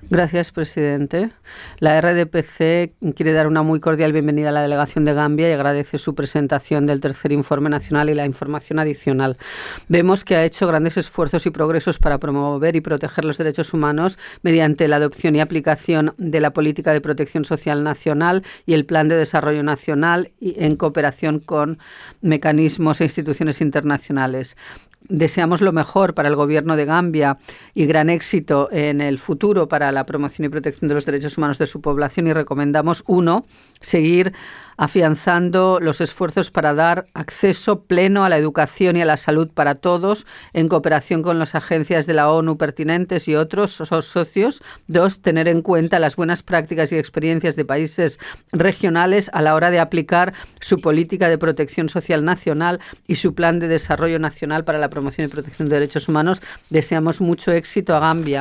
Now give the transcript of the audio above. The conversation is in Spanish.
Gracias, presidente. La RDPC quiere dar una muy cordial bienvenida a la delegación de Gambia y agradece su presentación del tercer informe nacional y la información adicional. Vemos que ha hecho grandes esfuerzos y progresos para promover y proteger los derechos humanos mediante la adopción y aplicación de la Política de Protección Social Nacional y el Plan de Desarrollo Nacional en cooperación con mecanismos e instituciones internacionales. Deseamos lo mejor para el Gobierno de Gambia y gran éxito en el futuro para la promoción y protección de los derechos humanos de su población y recomendamos, uno, seguir afianzando los esfuerzos para dar acceso pleno a la educación y a la salud para todos en cooperación con las agencias de la ONU pertinentes y otros socios. Dos, tener en cuenta las buenas prácticas y experiencias de países regionales a la hora de aplicar su política de protección social nacional y su plan de desarrollo nacional para la promoción y protección de derechos humanos. Deseamos mucho éxito a Gambia